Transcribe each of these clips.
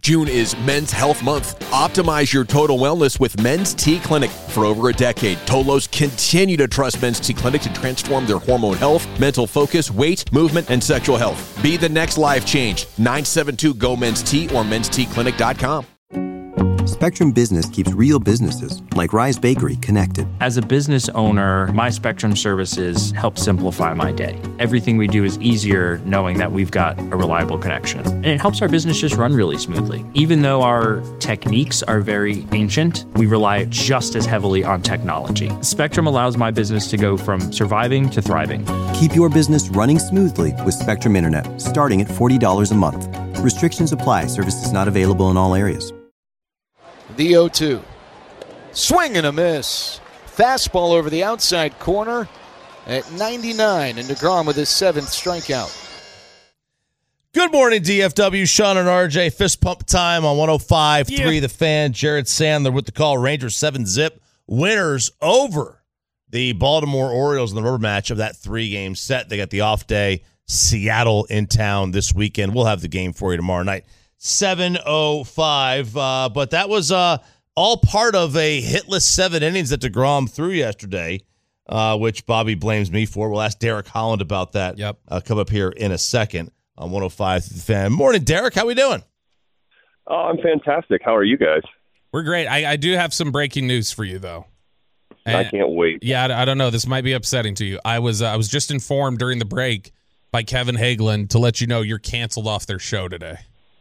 June is Men's Health Month. Optimize your total wellness with Men's T Clinic. For over a decade, Tolos continue to trust Men's T Clinic to transform their hormone health, mental focus, weight, movement, and sexual health. Be the next life change. 972-GO-MEN'S-T or mensteclinic.com. Spectrum Business keeps real businesses, like Rise Bakery, connected. As a business owner, my Spectrum services help simplify my day. Everything we do is easier knowing that we've got a reliable connection. And it helps our business just run really smoothly. Even though our techniques are very ancient, we rely just as heavily on technology. Spectrum allows my business to go from surviving to thriving. Keep your business running smoothly with Spectrum Internet, starting at $40 a month. Restrictions apply. Services not available in all areas. The 0-2. Swing and a miss. Fastball over the outside corner at 99, and DeGrom with his 7th strikeout. Good morning, DFW. Sean and RJ. Fist pump time on 105.3 The Fan. Jared Sandler with the call. Rangers 7-zip. Winners over the Baltimore Orioles in the rubber match of that 3-game set. They got the off day. Seattle in town this weekend. We'll have the game for you tomorrow night. 7:05, but that was all part of a hitless 7 innings that DeGrom threw yesterday, which Bobby blames me for. We'll ask Derek Holland about that. Yep. Come up here in a second on 105 The Fan. Morning, Derek. How we doing? Oh, I'm fantastic. How are you guys? We're great. I do have some breaking news for you, though. I can't wait. Yeah, I don't know. This might be upsetting to you. I was just informed during the break by Kevin Hagelin to let you know you're canceled off their show today.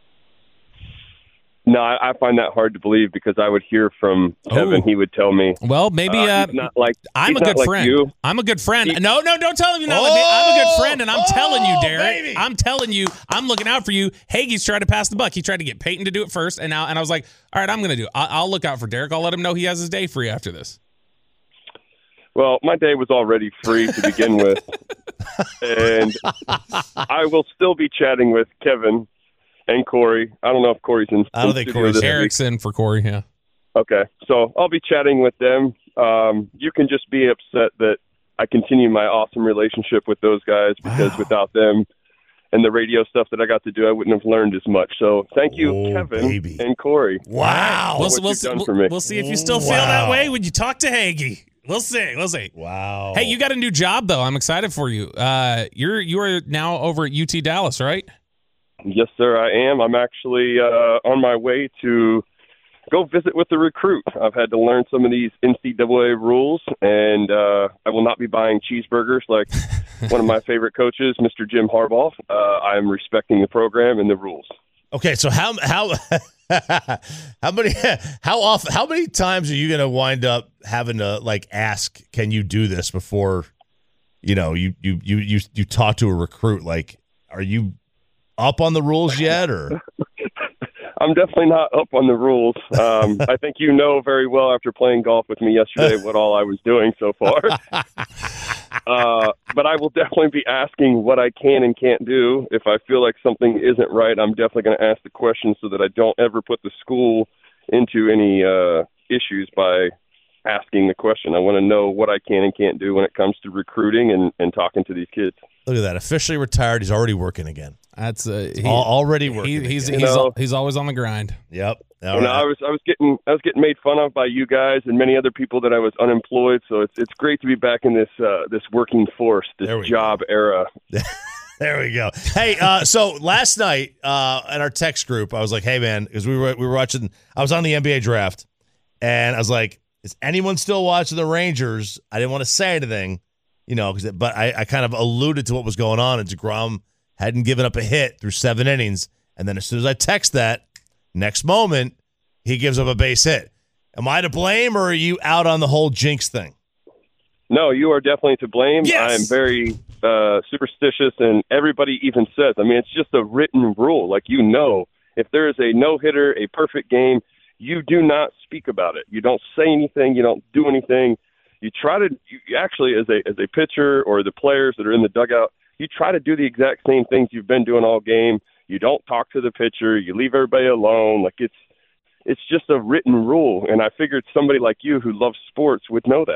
No, I find that hard to believe because I would hear from Kevin. He would tell me. Well, maybe he's not like, I'm a good friend. You. I'm a good friend. No, don't tell him you're not like me. I'm a good friend, and I'm telling you, Derek. Baby. I'm telling you, I'm looking out for you. Hagee's tried to pass the buck. He tried to get Peyton to do it first, and I was like, all right, I'm going to do it. I'll look out for Derek. I'll let him know he has his day free after this. Well, my day was already free to begin with, and I will still be chatting with Kevin and Corey. I don't know if Corey's in. I don't think Corey's in. Eric's in for Corey, yeah. Okay, so I'll be chatting with them. You can just be upset that I continue my awesome relationship with those guys because without them and the radio stuff that I got to do, I wouldn't have learned as much. So thank you, Kevin and Corey. Wow. We'll see if you still feel that way when you talk to Hagee. We'll see. Wow. Hey, you got a new job, though. I'm excited for you. You are now over at UT Dallas, right? Yes, sir, I am. I'm actually on my way to go visit with the recruit. I've had to learn some of these NCAA rules, and I will not be buying cheeseburgers like one of my favorite coaches, Mr. Jim Harbaugh. I am respecting the program and the rules. Okay, so how many times are you going to wind up having to like ask, can you do this before you talk to a recruit? Like, are you up on the rules yet, or? I'm definitely not up on the rules. I think you know very well after playing golf with me yesterday what all I was doing so far. But I will definitely be asking what I can and can't do. If I feel like something isn't right, I'm definitely going to ask the question so that I don't ever put the school into any issues by asking the question. I want to know what I can and can't do when it comes to recruiting and talking to these kids. Look at that. Officially retired. He's already working again. That's already working. He's always on the grind. Yep. I was getting made fun of by you guys and many other people that I was unemployed. So it's great to be back in this working force, this job era. There we go. Hey, so last night in our text group, I was like, "Hey, man," because we were watching. I was on the NBA draft, and I was like, "Is anyone still watching the Rangers?" I didn't want to say anything, but I kind of alluded to what was going on, and DeGrom hadn't given up a hit through 7 innings, and then as soon as I text that, next moment he gives up a base hit. Am I to blame, or are you out on the whole jinx thing? No, you are definitely to blame. Yes. I'm very superstitious, and everybody even says, it's just a written rule. Like, if there is a no-hitter, a perfect game, you do not speak about it. You don't say anything. You don't do anything. You actually, as a pitcher or the players that are in the dugout, you try to do the exact same things you've been doing all game. You don't talk to the pitcher. You leave everybody alone. Like, it's just a written rule, and I figured somebody like you who loves sports would know that.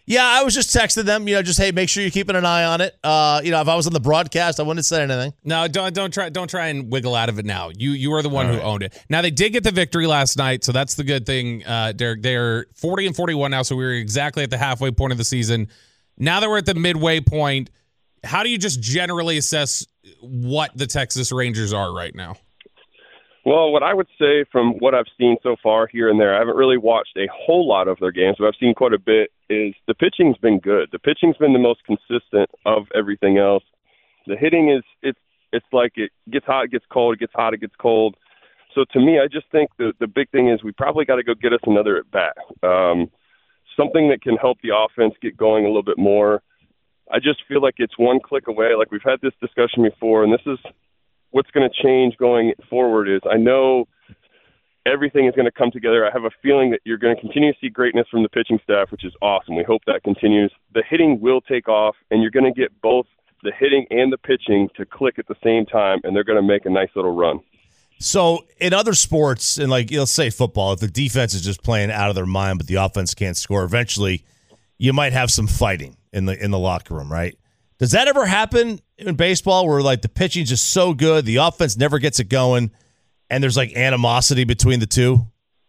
Yeah, I was just texting them, just, hey, make sure you're keeping an eye on it. If I was on the broadcast, I wouldn't have said anything. No, don't try and wiggle out of it now. You are the one who owned it. Now, they did get the victory last night, so that's the good thing, Derek. They're 40-41 now, so we're exactly at the halfway point of the season. Now that we're at the midway point, how do you just generally assess what the Texas Rangers are right now? Well, what I would say from what I've seen so far here and there, I haven't really watched a whole lot of their games, but I've seen quite a bit, is the pitching's been good. The pitching's been the most consistent of everything else. The hitting it's like it gets hot, it gets cold, it gets hot, it gets cold. So to me, I just think the big thing is we probably got to go get us another at-bat. Something that can help the offense get going a little bit more. I just feel like it's one click away. Like we've had this discussion before, and this is what's going to change going forward is I know everything is going to come together. I have a feeling that you're going to continue to see greatness from the pitching staff, which is awesome. We hope that continues. The hitting will take off, and you're going to get both the hitting and the pitching to click at the same time, and they're going to make a nice little run. So in other sports, and let's say football, if the defense is just playing out of their mind but the offense can't score, eventually you might have some fighting in the locker room, right? Does that ever happen in baseball where the pitching's just so good, the offense never gets it going, and there's animosity between the two?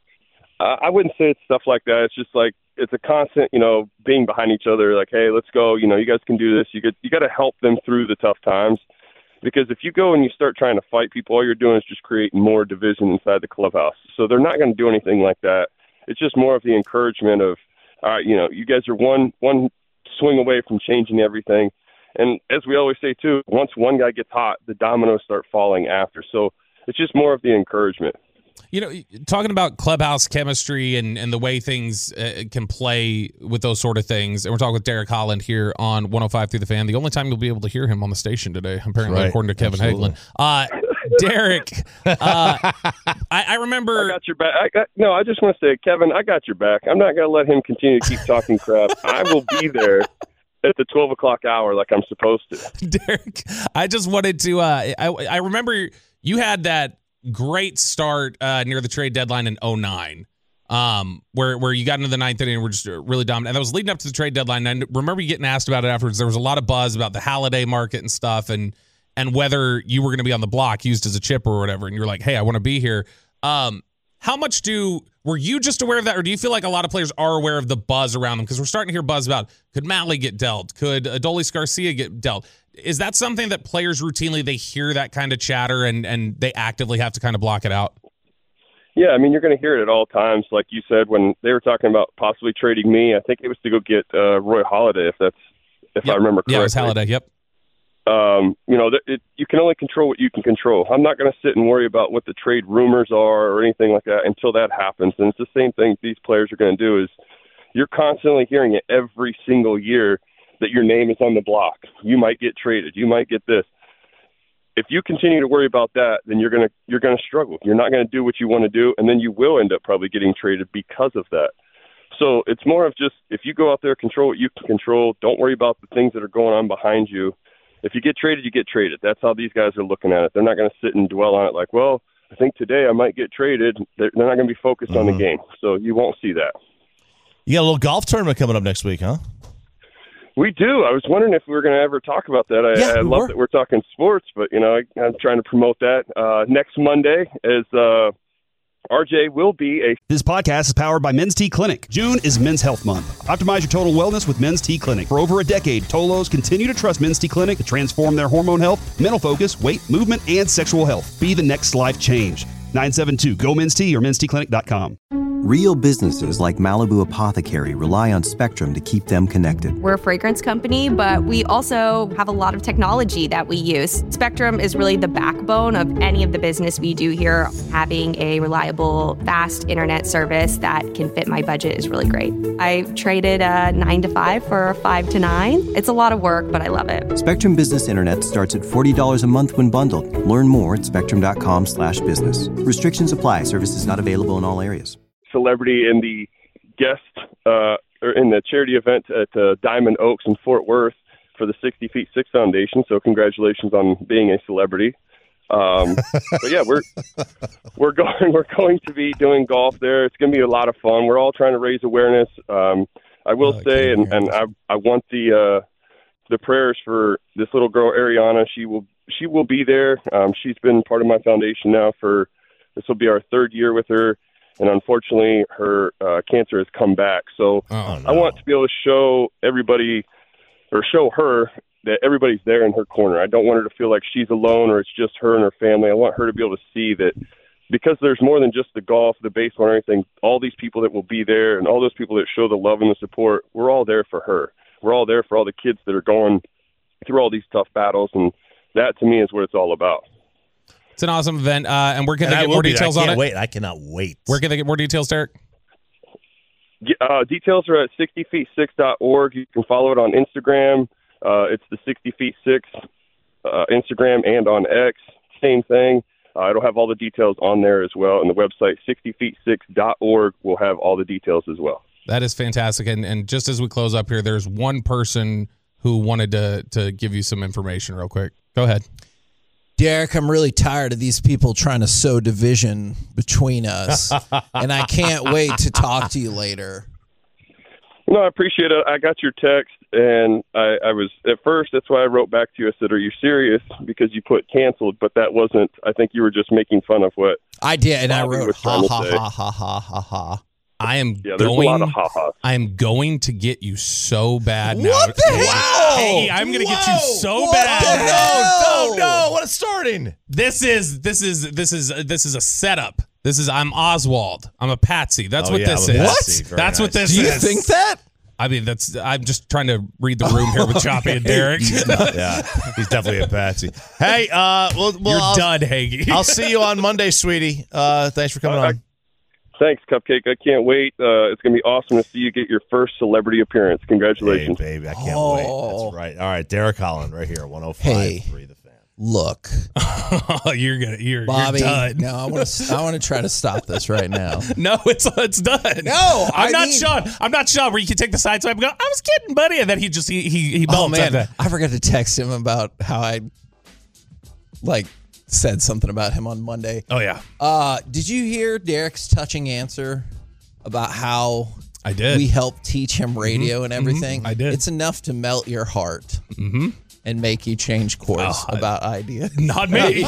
I wouldn't say it's stuff like that. It's just it's a constant, being behind each other. Like, hey, let's go. You guys can do this. You got to help them through the tough times, because if you go and you start trying to fight people, all you're doing is just creating more division inside the clubhouse. So they're not going to do anything like that. It's just more of the encouragement of, all right, you guys are one swing away from changing everything. And as we always say, too, once one guy gets hot, the dominoes start falling after. So it's just more of the encouragement. Talking about clubhouse chemistry and the way things can play with those sort of things, and we're talking with Derek Holland here on 105 Through the Fan. The only time you'll be able to hear him on the station today, apparently, according to Kevin Hagelin. Derek, I remember. I got your back. I just want to say, Kevin, I got your back. I'm not going to let him continue to keep talking crap. I will be there at the 12 o'clock hour like I'm supposed to. Derek, I just wanted to I remember you had that great start near the trade deadline in 2009, where you got into the ninth inning and were just really dominant. And that was leading up to the trade deadline. And I remember you getting asked about it afterwards. There was a lot of buzz about the Halladay market and stuff, and whether you were going to be on the block used as a chipper or whatever. And you're like, hey, I want to be here. How much were you just aware of that, or do you feel like a lot of players are aware of the buzz around them? Because we're starting to hear buzz about, could Matley get dealt? Could Adolis Garcia get dealt? Is that something that players routinely, they hear that kind of chatter and they actively have to kind of block it out? Yeah, you're going to hear it at all times. Like you said, when they were talking about possibly trading me, I think it was to go get Roy Halladay, if I remember correctly. Yeah, it was Halladay, yep. You can only control what you can control. I'm not going to sit and worry about what the trade rumors are or anything like that until that happens. And it's the same thing these players are going to do is you're constantly hearing it every single year that your name is on the block. You might get traded. You might get this. If you continue to worry about that, then you're going to struggle. You're not going to do what you want to do, and then you will end up probably getting traded because of that. So it's more of just if you go out there, control what you can control. Don't worry about the things that are going on behind you. If you get traded, you get traded. That's how these guys are looking at it. They're not going to sit and dwell on it like, well, I think today I might get traded. They're not going to be focused on the game. So you won't see that. You got a little golf tournament coming up next week, huh? We do. I was wondering if we were going to ever talk about that. I love that we're talking sports, but, I'm trying to promote that. Next Monday is RJ will be a... This podcast is powered by Men's T Clinic. June is Men's Health Month. Optimize your total wellness with Men's T Clinic. For over a decade, Tolos continue to trust Men's T Clinic to transform their hormone health, mental focus, weight, movement, and sexual health. Be the next life change. 972-GO-MEN'S T or mensteclinic.com. Real businesses like Malibu Apothecary rely on Spectrum to keep them connected. We're a fragrance company, but we also have a lot of technology that we use. Spectrum is really the backbone of any of the business we do here. Having a reliable, fast internet service that can fit my budget is really great. I traded a 9 to 5 for a 5 to 9. It's a lot of work, but I love it. Spectrum Business Internet starts at $40 a month when bundled. Learn more at spectrum.com/business. Restrictions apply. Services not available in all areas. Celebrity in the guest or in the charity event at Diamond Oaks in Fort Worth for the 60 Feet 6 Foundation. So congratulations on being a celebrity. But yeah, we're going to be doing golf there. It's going to be a lot of fun. We're all trying to raise awareness. I I will say, and I want the prayers for this little girl, Ariana. She will be there. She's been part of my foundation now this will be our 3rd year with her. And unfortunately, her cancer has come back. So I want to be able to show everybody, or show her, that everybody's there in her corner. I don't want her to feel like she's alone or it's just her and her family. I want her to be able to see that because there's more than just the golf, the baseball, and everything, all these people that will be there and all those people that show the love and the support, we're all there for her. We're all there for all the kids that are going through all these tough battles. And that, to me, is what it's all about. It's an awesome event, and we're going to get more details on it. I cannot wait. Where can they get more details, Derek? Details are at 60feet6.org. You can follow it on Instagram. It's the 60 Feet 6 Instagram and on X. Same thing. It'll have all the details on there as well. And the website, 60feet6.org, will have all the details as well. That is fantastic. And just as we close up here, there's one person who wanted to give you some information real quick. Go ahead. Derek, I'm really tired of these people trying to sow division between us, and I can't wait to talk to you later. No, I appreciate it. I got your text, and I was, at first, that's why I wrote back to you. I said, are you serious? Because you put canceled, but that wasn't, I think you were just making fun of what I did, and Bobby I wrote, ha, ha, ha, ha, ha, ha. I am there's a lot of ha-has. I am going to get you so bad now. What the hell? Hey, I'm going to get you so bad. No, what is starting? This is a setup. I'm Oswald. I'm a patsy. That's what this is. What? That's what this is. Do you think that? I mean, I'm just trying to read the room here with Choppy and Derek. Yeah, he's definitely a patsy. Hey, you're done, Hagee. I'll see you on Monday, sweetie. Thanks for coming on. Thanks, Cupcake. I can't wait. It's going to be awesome to see you get your first celebrity appearance. Congratulations. Hey, baby, I can't wait. That's right. All right, Derek Holland right here, 105.3 The Fan. Look. You're Bobby, done. No, I want to try to stop this right now. No, it's done. No, I'm not Sean. I'm not Sean where you can take the side swipe and go, I was kidding, buddy. And then he oh, man. I forgot to text him about how I said something about him on Monday. Oh, yeah. Did you hear Derek's touching answer about how I did. We helped teach him radio and everything? I did. It's enough to melt your heart and make you change course about ideas. Not me.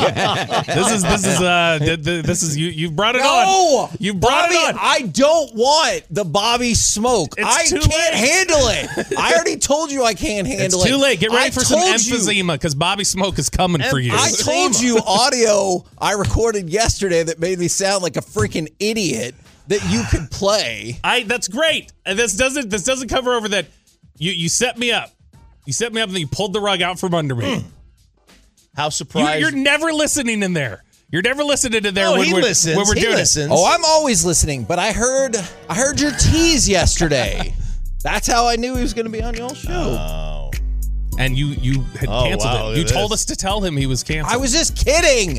This is you brought it on. You brought it on. I don't want the Bobby smoke. I can't handle it. I already told you I can't handle it. It's too late. Get ready for some emphysema because Bobby Smoke is coming for you. I told you audio I recorded yesterday that made me sound like a freaking idiot that you could play. That's great. And this doesn't cover over that. You set me up. You set me up and then you pulled the rug out from under me. How surprised. You're never listening in there. You're never listening in there when we're doing it. Oh, I'm always listening, but I heard your tease yesterday. That's how I knew he was going to be on your show. Oh. And you had canceled it. You told us to tell him he was canceled. I was just kidding.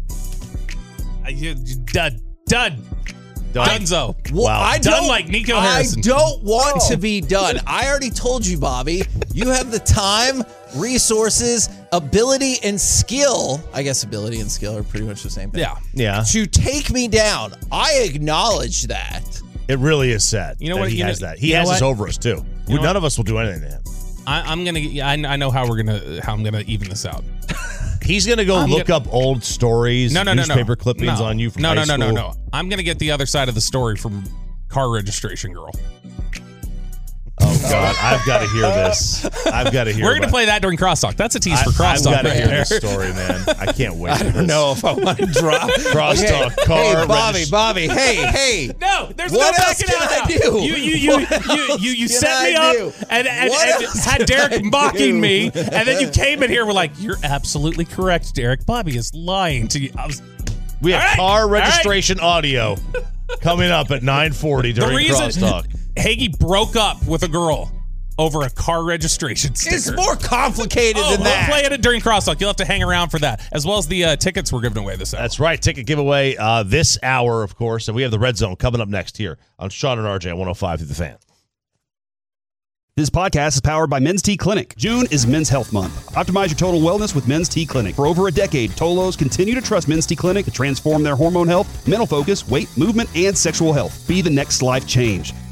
Done. Dunzo. Wow. Done like Nico Harrison. I don't want to be done. I already told you, Bobby. You have the time, resources, ability, and skill. I guess ability and skill are pretty much the same thing. Yeah. To take me down. I acknowledge that. It really is sad. You know what? He has that. He has this over us too. None of us will do anything to him. I know how I'm gonna even this out. He's gonna go look up old stories, newspaper clippings on you from high school. No. I'm gonna get the other side of the story from Car Registration Girl. Oh God, I've got to hear this. We're gonna play that during Crosstalk. That's a tease for Crosstalk. I've got to hear this story, man. I can't wait. I don't know if I want to drop Crosstalk. Car. Hey, Bobby. Hey. No, there's what no else backing can out. I do? You set me up and had Derek mocking me, and then you came in here. We're like, you're absolutely correct, Derek. Bobby is lying to you. We have car registration audio coming up at 9:40 during Crosstalk. Hagee broke up with a girl over a car registration sticker. It's more complicated than that. We'll play it during Crosstalk. You'll have to hang around for that, as well as the tickets we're giving away this hour. That's right. Ticket giveaway this hour, of course. And we have the Red Zone coming up next here on Sean and RJ at 105 through the Fan. This podcast is powered by Men's T Clinic. June is Men's Health Month. Optimize your total wellness with Men's T Clinic. For over a decade, Tolos continue to trust Men's T Clinic to transform their hormone health, mental focus, weight, movement, and sexual health. Be the next life change.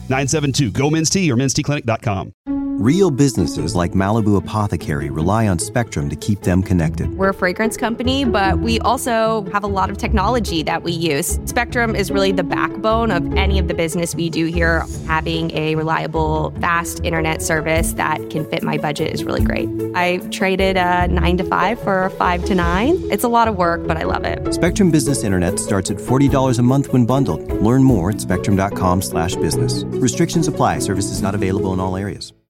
972-GO-MEN'S-T or mensteclinic.com. Real businesses like Malibu Apothecary rely on Spectrum to keep them connected. We're a fragrance company, but we also have a lot of technology that we use. Spectrum is really the backbone of any of the business we do here. Having a reliable, fast internet service that can fit my budget is really great. I traded a 9 to 5 for a 5 to 9. It's a lot of work, but I love it. Spectrum Business Internet starts at $40 a month when bundled. Learn more at spectrum.com/business. Restrictions apply. Services not available in all areas.